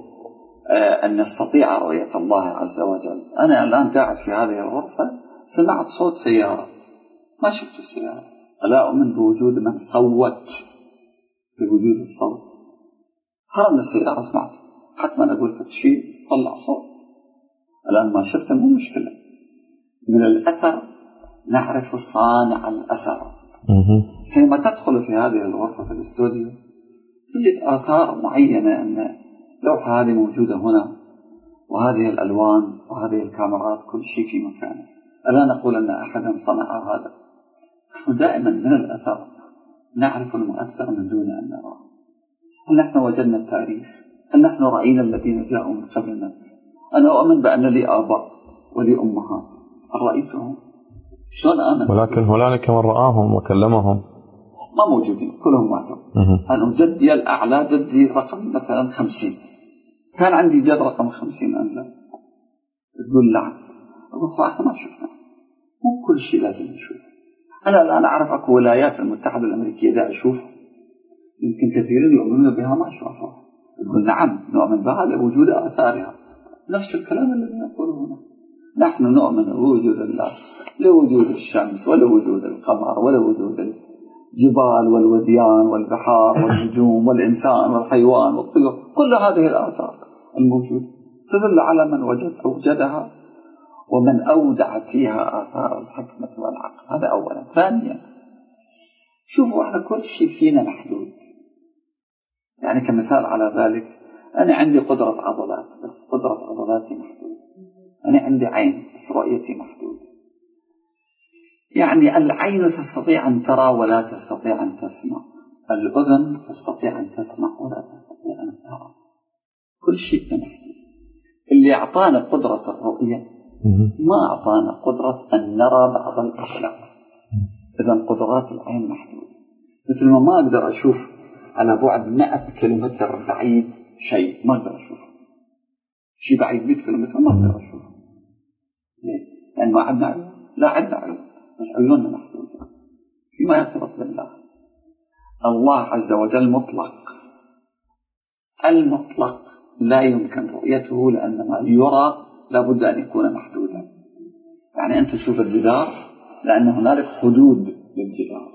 أن نستطيع رؤية الله عز وجل. أنا الآن قاعد في هذه الغرفة، سمعت صوت سيارة، ما شفت السيارة، ألا أؤمن بوجود من صوت، بوجود الصوت. هرم السيارة سمعت، حتما أقول لك شيء تطلع صوت، الآن ما شفته مو مشكلة. من الأثر نعرف صانع الأثر. حينما تدخل في هذه الغرفة في الاستوديو تجد آثار معينة، أن لوحة هذه موجودة هنا، وهذه الألوان وهذه الكاميرات، كل شيء في مكانه. ألا نقول أن أحدا صنع هذا؟ نحن دائما من الأثر نعرف المؤثر من دون أن نراه. هل نحن وجدنا التاريخ؟ هل نحن رأينا الذين جاءوا من قبلنا؟ أنا أؤمن بأن لي آباء ولي أمهات، رأيتهم؟ شلون آمن؟ ولكن هنالك من رآهم وكلمهم ما موجودين، كلهم ماتوا. أنا جدي الأعلى، جدي رقم مثلا خمسين، كان عندي جد رقم خمسين. أنا لا تقول لا، أقول صراحة ما شفنا، مو كل شيء لازم نشوف. أنا الآن أعرف أكو الولايات المتحدة الأمريكية دا أشوف، يمكن كثيرين يؤمنون بها ما أشوفها. يقول نعم نؤمن بها لوجود آثارها، نفس الكلام الذي نقوله هنا. نحن نؤمن بوجود الله، لوجود الشمس ولوجود القمر ولوجود الجبال والوديان والبحار والنجوم والإنسان والحيوان والطيور. كل هذه الآثار الموجودة تدل على من وجد أوجدها ومن أودع فيها آثار الحكمة والعقل. هذا أولا. ثانيا، شوفوا احنا كل شيء فينا محدود. يعني كمثال على ذلك، أنا عندي قدرة عضلات، بس قدرة عضلاتي محدودة. أنا عندي عين، بس رؤيتي محدودة. يعني العين تستطيع أن ترى ولا تستطيع أن تسمع، الأذن تستطيع أن تسمع ولا تستطيع أن ترى. كل شيء محدود. اللي أعطانا قدرة الرؤية ما أعطانا قدرة أن نرى بعض الأشياء. إذن قدرات العين محدودة. مثل ما ما أقدر أشوف على بعد مئة كيلومتر بعيد شيء، ما أقدر أشوف شيء بعيد مئة كيلومتر، ما أقدر أشوف زين، لأن ما عندنا عيون. لا عندنا عيون، بس عيوننا محدودة. فيما يرتبط بالله، الله عز وجل مطلق، المطلق لا يمكن رؤيته، لأن ما يرى لابد أن يكون محدودا. يعني أنت تشوف الجدار لأن هنالك حدود للجدار.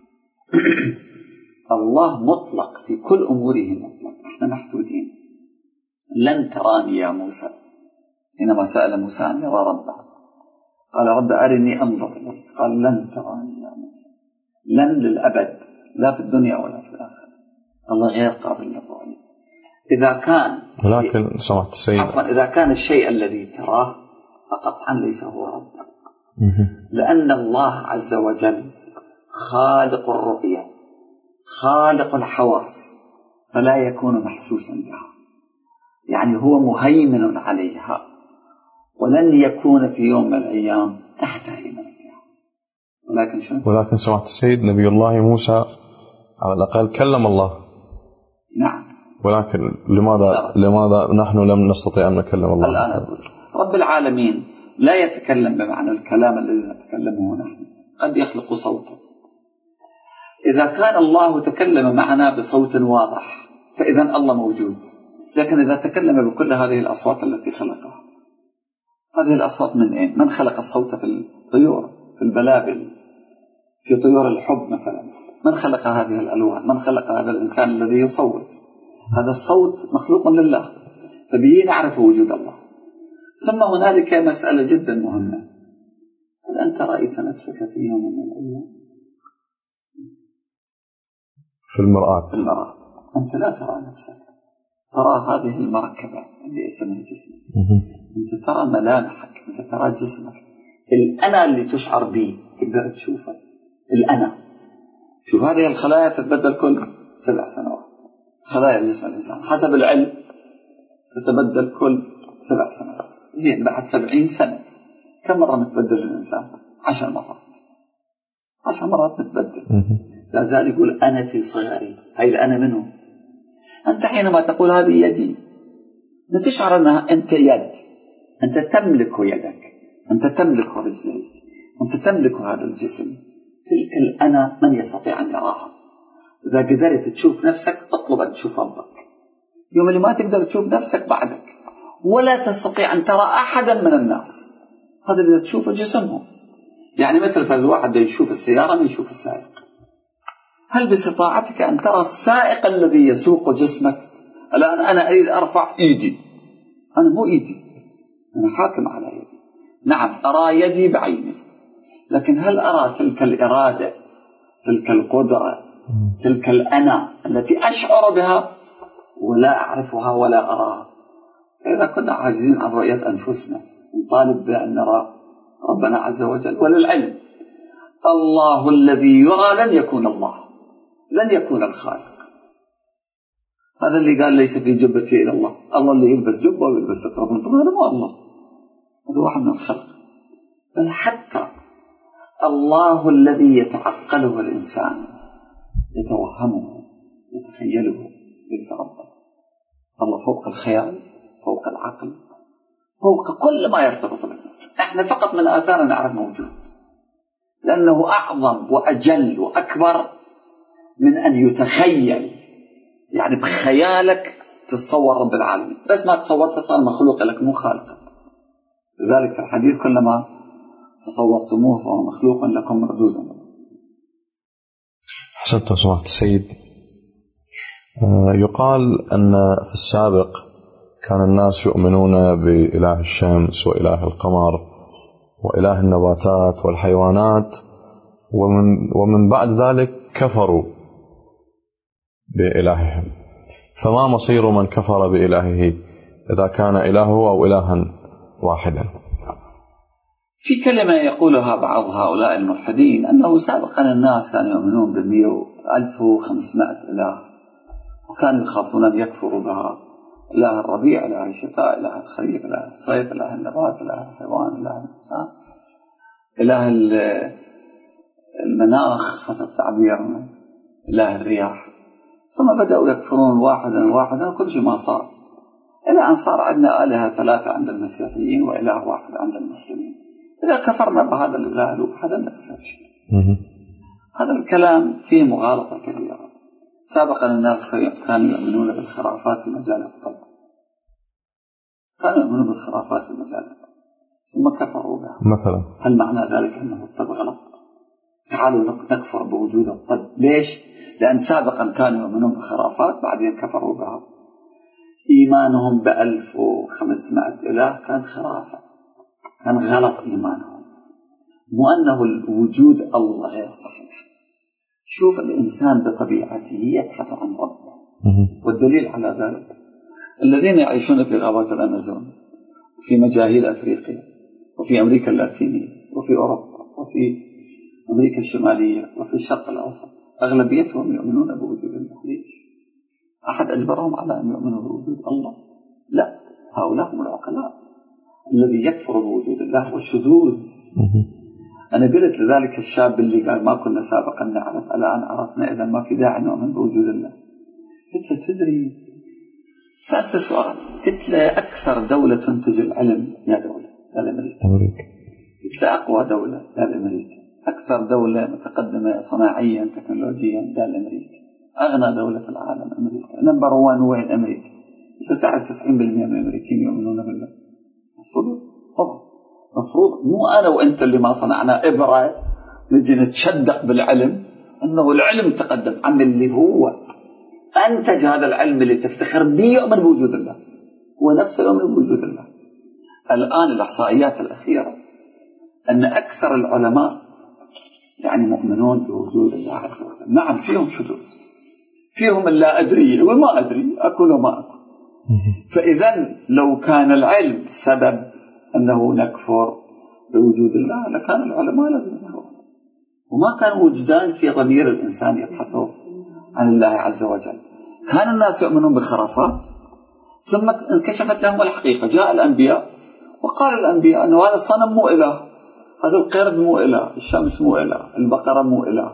الله مطلق في كل أموره مطلق، إحنا محدودين. لن تراني يا موسى، حينما سأل موسى أن يرى ربه قال رب أرني أنظر إليك، قال لن تراني يا موسى. لن للأبد، لا في الدنيا ولا في الآخرة. الله غير قابل للرؤية. إذا كان ولكن سمعت السيد عفوا إذا كان الشيء الذي تراه فقطعا ليس هو ربك، لأن الله عز وجل خالق الرؤية خالق الحواس، فلا يكون محسوسا بها، يعني هو مهيمن عليها، ولن يكون في يوم من الأيام تحت هيمنتها. ولكن شو؟ ولكن سمعت السيد نبي الله موسى على الأقل كلم الله. نعم. ولكن لماذا لماذا نحن لم نستطيع أن نكلم الله؟ الآن أقول رب العالمين لا يتكلم بمعنى الكلام الذي نتكلمه نحن، قد يخلق صوتا. إذا كان الله تكلم معنا بصوت واضح فإذا الله موجود، لكن إذا تكلم بكل هذه الأصوات التي خلقها، هذه الأصوات من أين؟ من خلق الصوت في الطيور، في البلابل، في طيور الحب مثلا؟ من خلق هذه الألوان؟ من خلق هذا الإنسان الذي يصوت؟ هذا الصوت مخلوق لله، فبه نعرف وجود الله. ثم هنالك مسألة جدا مهمة، هل أنت رأيت نفسك في يوم من الأيام في المرآة؟ في المرآة أنت لا ترى نفسك، ترى هذه المركبة اللي اسمها الجسم. أنت ترى ملامحك، أنت ترى جسمك. الأنا اللي تشعر به تقدر تشوفه، الأنا. شوف هذه الخلايا تتبدل كل سبع سنوات، خلايا جسم الإنسان حسب العلم تتبدل كل سبع سنوات. زين بعد سبعين سنة كم مرة نتبدل الإنسان؟ عشر مرات. عشر مرات نتبدل. لا زال يقول أنا في صغري، هاي الأنا منه. أنت حينما تقول هذه يدي تشعر أنها أنت يد، أنت تملك يدك، أنت تملك رجليك، أنت تملك هذا الجسم. تلك الأنا من يستطيع أن يراها؟ إذا قدرت تشوف نفسك اطلب أن تشوف ربك. يوم اللي ما تقدر تشوف نفسك بعدك ولا تستطيع أن ترى أحدا من الناس، هذا اللي تشوفه جسمهم. يعني مثل فالواحد يشوف السيارة ما يشوف السائق. هل باستطاعتك أن ترى السائق الذي يسوق جسمك؟ الآن أنا أريد أرفع إيدي، أنا مو إيدي، أنا حاكم على يدي. نعم أرى يدي بعيني، لكن هل أرى تلك الإرادة، تلك القدرة، تلك الأنا التي أشعر بها ولا أعرفها ولا أراها؟ إذا كنا عاجزين عن رؤية أنفسنا نطالب بأن نرى ربنا عز وجل. وللعلم الله الذي يرى لن يكون الله، لن يكون الخالق. هذا اللي قال ليس في جبتي إلى الله، الله اللي يلبس جبة ويلبس سترة، هذا مو الله، هذا واحد من الخلق. بل حتى الله الذي يتعقله الإنسان يتوهمه يتخيله ليس ربه. الله فوق الخيال، فوق العقل، فوق كل ما يرتبط بالنفس. احنا فقط من آثار نعرف موجود، لأنه أعظم وأجل وأكبر من أن يتخيل. يعني بخيالك تتصور رب العالمين، بس ما تصورت صار مخلوق لك مو خالق. لذلك في الحديث كلما تصورتموه فهو مخلوق لكم مردود. حسنت سمعت السيد. يقال أن في السابق كان الناس يؤمنون بإله الشمس وإله القمر وإله النباتات والحيوانات، ومن, ومن بعد ذلك كفروا بإلههم. فما مصير من كفر بإلهه إذا كان إلهه أو إلها واحدا؟ في كلمة يقولها بعض هؤلاء الملحدين أنه سابقا الناس كانوا يؤمنون بمئة ألف وخمسمائة إله، وكانوا يخافون أن يكفروا بها. إله الربيع، إله الشتاء، إله الخريف، إله الصيف، إله النبات، إله الحيوان، إله الإنسان، إله المناخ حسب تعبيرنا، إله الرياح. ثم بدأوا يكفرون واحدا واحدا، كل شيء ما صار، إلى أن صار عندنا آلهة ثلاثة عند المسيحيين وإله واحد عند المسلمين. إذا كفرنا بهذا الإله الواحد نخسر شيء. هذا الكلام فيه مغالطة كبيرة. سابقا الناس كانوا يؤمنون بالخرافات في مجال الطب، كانوا يؤمنون بالخرافات في المجال ثم كفروا بها. مثلا هل معنى ذلك أنه الطب غلط؟ تعالوا نكفر بوجود الطب. ليش؟ لأن سابقا كانوا يؤمنون بالخرافات بعدين كفروا بها. إيمانهم بألف وخمسمائة إله كان خرافة، كان غلط إيمانهم، مو أنه الوجود الله غير صحيح. شوف الإنسان بطبيعته يبحث عن ربه، والدليل على ذلك الذين يعيشون في غابات الأمازون وفي مجاهيل أفريقيا وفي أمريكا اللاتينية وفي أوروبا وفي أمريكا الشمالية وفي الشرق الأوسط أغلبيتهم يؤمنون بوجود الله. ليش؟ أحد أجبرهم على أن يؤمنوا بوجود الله؟ لا، هؤلاء هم العقلاء. الذي يكفر بوجود الله هو الشذوذ. أنا قلت لذلك الشاب اللي قال ما كنا سابقا نعرف الآن عرفنا، إذا ما في داعي نؤمن بوجود الله. قلت له تدري، سألت سؤال، قلت له أكثر دولة تنتج العلم يا دولة؟ قال أمريكا. قلت له أقوى دولة؟ قال أمريكا. أكثر دولة متقدمة صناعيا تكنولوجيا؟ قال أمريكا. أغنى دولة في العالم أمريكا. نمبر وان وين أمريكا؟ قلت له تعرف تسعين بالمئة من الأمريكيين يؤمنون بالله. الصدق طبعا مفروض مو أنا وأنت اللي ما صنعنا إبرة نجي نتشدق بالعلم أنه العلم تقدم، عن اللي هو أنتج هذا العلم اللي تفتخر به يؤمن بوجود الله، هو نفسه يؤمن بوجود الله. الآن الإحصائيات الأخيرة أن أكثر العلماء يعني مؤمنون بوجود الله عز وجل. نعم فيهم شذوذ، فيهم اللا أدري وما أدري، أكل وما أكل. فإذا لو كان العلم سبب أنه نكفر بوجود الله لكان العلماء لازم يكفرون، وما كان وجدان في ضمير الإنسان يبحثوا عن الله عز وجل. كان الناس يؤمنون بخرافات ثم انكشفت لهم الحقيقة. جاء الأنبياء وقال الأنبياء أنه هذا الصنم مو إله، هذا القرد مو إله، الشمس مو إله، البقرة مو إله،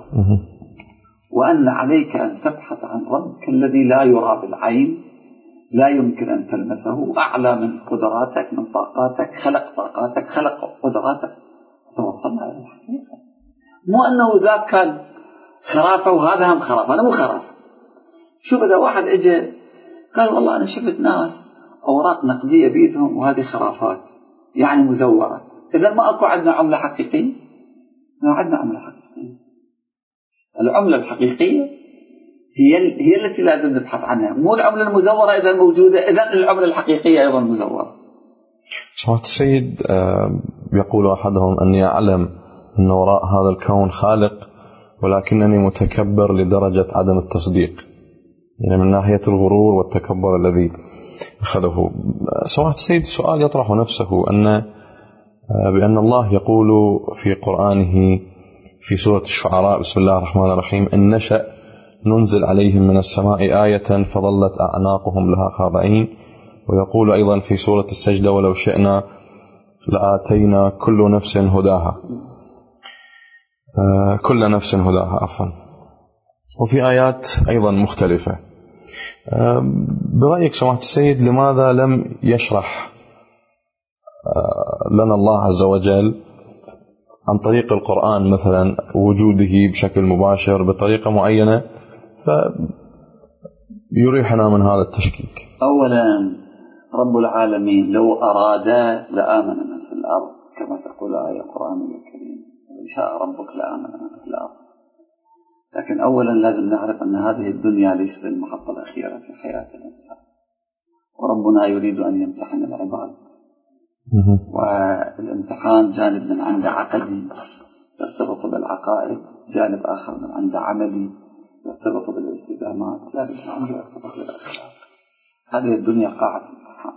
وأن عليك أن تبحث عن ربك الذي لا يرى بالعين، لا يمكن أن تلمسه، أعلى من قدراتك، من طاقاتك، خلق طاقاتك، خلق قدراتك. توصلنا إلى الحقيقة، مو أنه ذاك كان خرافة وهذا هم خرافة. أنا مو خرافة. شوف إذا واحد إجا قال والله أنا شفت ناس أوراق نقدية بيدهم وهذه خرافات يعني مزورة، إذا ما أكو عندنا عملة حقيقية؟ ما عندنا عملة حقيقية. العملة الحقيقية هي هي التي لازم نبحث عنها، مو العملة المزورة إذا موجودة، إذا العملة الحقيقية أيضا مزورة. سمعت السيد يقول أحدهم أني أعلم أن وراء هذا الكون خالق، ولكنني متكبر لدرجة عدم التصديق، يعني من ناحية الغرور والتكبر الذي أخذه. سمعت السيد سؤال يطرح نفسه، أن بأن الله يقول في قرآنه في سورة الشعراء بسم الله الرحمن الرحيم إن نشأ ننزل عليهم من السماء آية فظلت أعناقهم لها خاضعين، ويقول أيضا في سورة السجدة ولو شئنا لآتينا كل نفس هداها، آه كل نفس هداها عفوا، وفي آيات أيضا مختلفة. آه برأيك سمعت السيد لماذا لم يشرح آه لنا الله عز وجل عن طريق القرآن مثلا وجوده بشكل مباشر بطريقة معينة فيريحنا من هذا التشكيك؟ أولا رب العالمين لو أراد لآمن من في الأرض كما تقول آية قرآنية كريمة، إن شاء ربك لآمن من في الأرض. لكن أولا لازم نعرف أن هذه الدنيا ليست المحطة الأخيرة في حياة الإنسان، وربنا يريد أن يمتحن العباد، والامتحان جانب من عند عقلي يرتبط بالعقائد، جانب آخر من عند عملي يرتبط بالالتزامات، جانب من عند يرتبط بالأخلاق. هذه الدنيا قاعة الامتحان.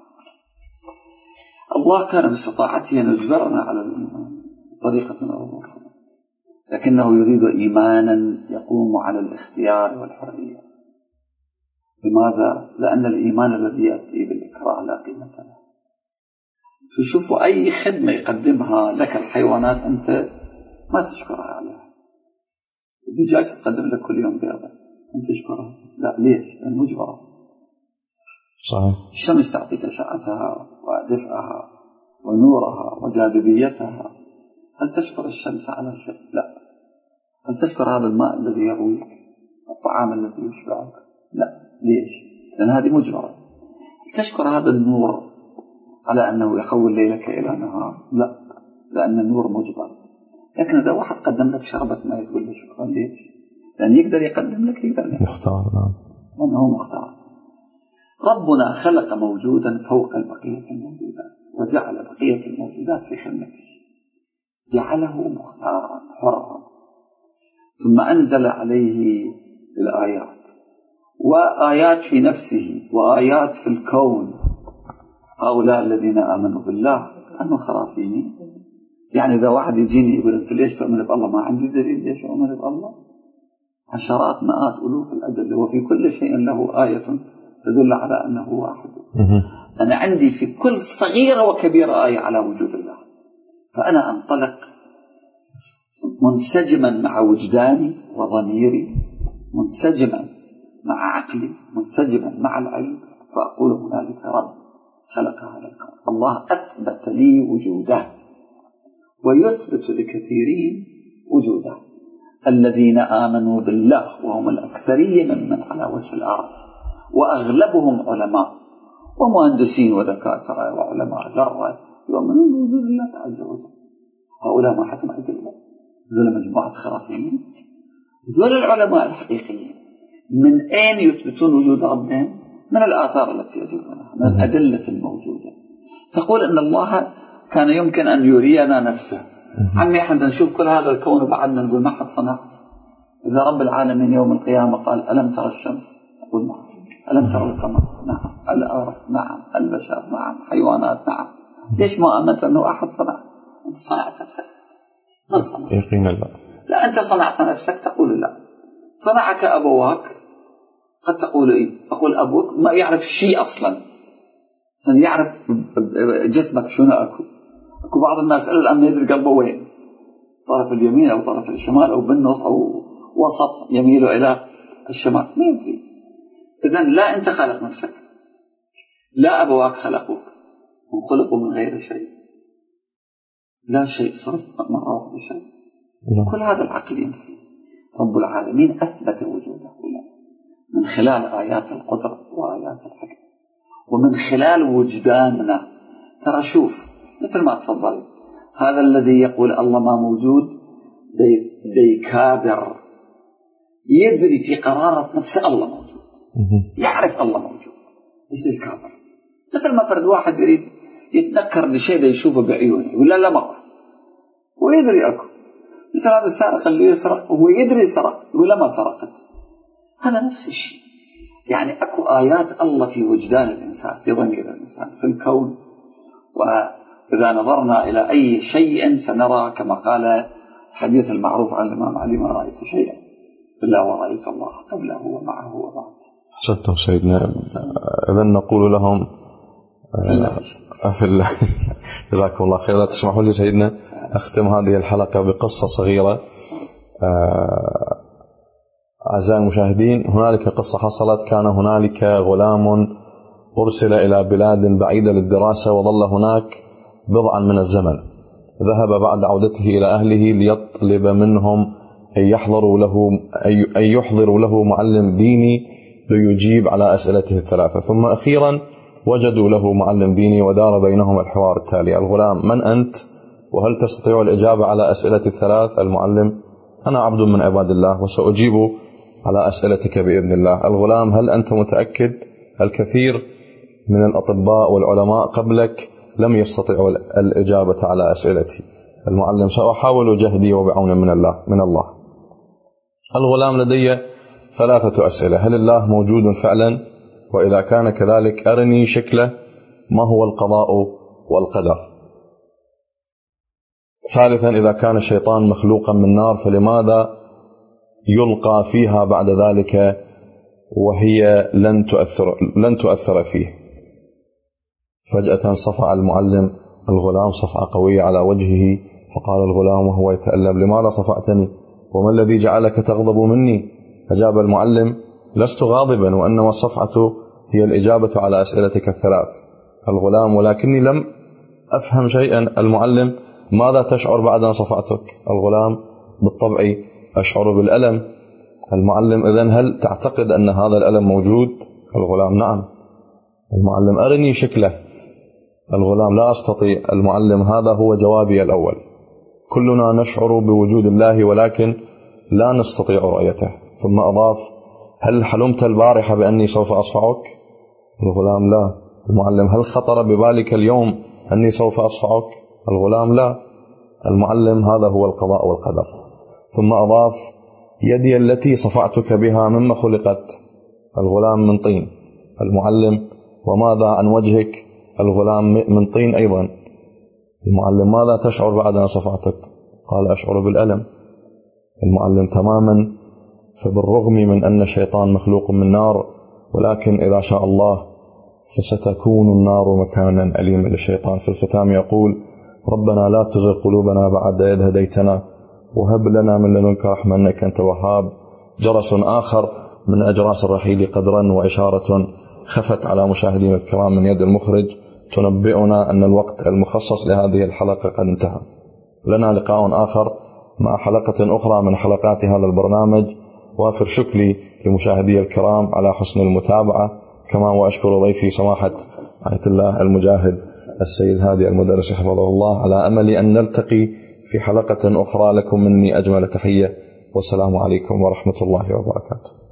الله كان باستطاعته أن يجبرنا على الإيمان بطريقة أو أخرى، لكنه يريد إيمانا يقوم على الاختيار والحرية. لماذا؟ لأن الإيمان الذي يأتي بالإكراه لا قيمة له. تشوفوا أي خدمة يقدمها لك الحيوانات أنت ما تشكرها عليها. الدجاج تقدم لك كل يوم بيضة، أنت تشكرها؟ لا. ليش؟ لأن مجبرة. صحيح. الشمس تعطيك أشعتها ودفئها ونورها وجاذبيتها، هل تشكر الشمس على شيء؟ لا. هل تشكر هذا الماء الذي يرويك، الطعام الذي يشبعك؟ لا. ليش؟ لأن هذه مجبرة. تشكر هذا النور على أنه يحول ليلك إلى نهار، لا، لأن النور مجبر. لكن إذا واحد قدم لك شربة ماء تقول له شكرا ليش؟ لأن يقدر يقدم لك، يقدر لك. مختار. نعم. وأنه مختار. ربنا خلق موجودا فوق البقية الموجودات، وجعل بقية الموجودات في خدمته، جعله مختارا حرا، ثم أنزل عليه الآيات، وآيات في نفسه وآيات في الكون. هؤلاء الذين آمنوا بالله كانوا خرافيين. يعني إذا واحد يجيني يقول أنت ليش تؤمن بالله؟ ما عندي دليل ليش أؤمن بالله. عشرات مئات ألوف الأدلة، وفي كل شيء له آية تدل على أنه واحد. أنا عندي في كل صغيرة وكبيرة آية على وجود الله. فأنا أنطلق منسجما مع وجداني وضميري، منسجما مع عقلي، منسجما مع العلم، فأقول هنالك رب خلق هذا الكون. الله أثبت لي وجوده ويثبت لكثيرين وجوده. الذين آمنوا بالله وهم الأكثرية ممن على وجه الأرض، وأغلبهم علماء ومهندسين ودكاترة وعلماء ذرة يؤمنون بوجود الله عز وجل. هؤلاء ما حكم عند الله، ذول مجموعة خرافيين. ذول العلماء الحقيقيين من أين يثبتون وجود ربهم؟ من الآثار التي يجدونها، من الأدلة الموجودة. تقول أن الله كان يمكن أن يرينا نفسه. عمي احنا نشوف كل هذا الكون وبعدنا نقول ما حد صنع. إذا رب العالمين يوم القيامة قال ألم ترى الشمس؟ نقول نعم. ألم ترى القمر؟ نعم. الأرض؟ نعم. البشر؟ نعم. حيوانات؟ نعم. ليش ما آمنت أنه أحد صنع؟ أنت صنعت نفسك. من صنع؟ يقين الله. لا، أنت صنعت نفسك تقول لا. صنعك أبواك قد تقول إيه؟ أقول أبوك ما يعرف شيء أصلا، عشان يعرف جسمك شنو أكو. أكو بعض الناس الآن ما يدري قلبه وين، طرف اليمين أو طرف الشمال أو بالنص أو وسط يميل إلى الشمال، ما يدري. إذن لا أنت خلق نفسك، لا أبواك خلقوك، وخلقوا من غير شيء، لا شيء صرت مرة واحدة شيء. كل هذا العقل ينفي. رب العالمين أثبت وجوده له من خلال آيات القدرة وآيات الحكمة، ومن خلال وجداننا. ترى شوف، مثل ما تفضل، هذا الذي يقول الله ما موجود دي, دي كابر، يدري في قرارة نفسه الله موجود، يعرف الله موجود، بس دي كابر. مثل ما فرد واحد يريد يتنكر لشيء يشوفه بعيونه يقول لا لا مرة، ويدري أكو. مثل هذا السارق اللي يسرق وهو يدري سرق يقول لا ما سرقت. هذا نفس الشيء. يعني أكو آيات الله في وجدان الإنسان، في ضمير الإنسان، في الكون. وإذا نظرنا إلى أي شيء سنرى كما قال الحديث المعروف عن الإمام علي: ما رأيت شيئا إلا ورأيت الله قبله ومعه وبعده. حسنتم سيدنا. إذا نقول لهم في الله جزاكم الله خير. لا تسمحوا لي سيدنا أختم هذه الحلقة بقصة صغيرة. أعزائي المشاهدين، هنالك قصة حصلت. كان هنالك غلام أرسل إلى بلاد بعيدة للدراسة، وظل هناك بضعا من الزمن. ذهب بعد عودته إلى أهله ليطلب منهم أن يحضروا له أن يحضروا له معلم ديني ليجيب على أسئلته الثلاثة. ثم أخيرا وجدوا له معلم ديني، ودار بينهم الحوار التالي: الغلام: من أنت؟ وهل تستطيع الإجابة على أسئلة الثلاث؟ المعلم: أنا عبد من عباد الله وسأجيب على أسئلتك بإذن الله. الغلام: هل أنت متأكد؟ الكثير من الأطباء والعلماء قبلك لم يستطيعوا الإجابة على أسئلتي. المعلم: سأحاول جهدي وبعون من الله من الله. الغلام: لدي ثلاثة أسئلة. هل الله موجود فعلا؟ وإذا كان كذلك أرني شكله. ما هو القضاء والقدر؟ ثالثا: إذا كان الشيطان مخلوقا من نار فلماذا يلقى فيها بعد ذلك وهي لن تؤثر لن تؤثر فيه؟ فجأة صفع المعلم الغلام صفعة قوية على وجهه، فقال الغلام وهو يتألم: لماذا صفعتني؟ وما الذي جعلك تغضب مني؟ أجاب المعلم: لست غاضبا، وإنما الصفعة هي الإجابة على أسئلتك الثلاث. الغلام: ولكني لم أفهم شيئا. المعلم: ماذا تشعر بعد أن صفعتك؟ الغلام: بالطبع أشعر بالألم. المعلم: إذن هل تعتقد أن هذا الألم موجود؟ الغلام: نعم. المعلم: أرني شكله. الغلام: لا أستطيع. المعلم: هذا هو جوابي الأول. كلنا نشعر بوجود الله ولكن لا نستطيع رؤيته. ثم أضاف: هل حلمت البارحة بأني سوف أصفعك؟ الغلام: لا. المعلم: هل خطر ببالك اليوم أني سوف أصفعك؟ الغلام: لا. المعلم: هذا هو القضاء والقدر. ثم أضاف: يدي التي صفعتك بها مما خلقت؟ الغلام: من طين. المعلم: وماذا عن وجهك؟ الغلام: من طين أيضا. المعلم: ماذا تشعر بعد أن صفعتك؟ قال: أشعر بالألم. المعلم: تماما. فبالرغم من أن الشيطان مخلوق من نار، ولكن إذا شاء الله فستكون النار مكانا أليما للشيطان. في الختام يقول: ربنا لا تزغ قلوبنا بعد إذ هديتنا وهب لنا من لدنك رحمة إنك أنت الوهاب. جرس آخر من أجراس الرحيل قدرا وإشارة خفت على مشاهدينا الكرام من يد المخرج تنبئنا أن الوقت المخصص لهذه الحلقة قد انتهى. لنا لقاء آخر مع حلقة أخرى من حلقات هذا البرنامج. وافر شكري لمشاهدي الكرام على حسن المتابعة، كما وأشكر ضيفي سماحة آية الله المجاهد السيد هادي المدرس حفظه الله، على أمل أن نلتقي في حلقة أخرى. لكم مني أجمل تحية، والسلام عليكم ورحمة الله وبركاته.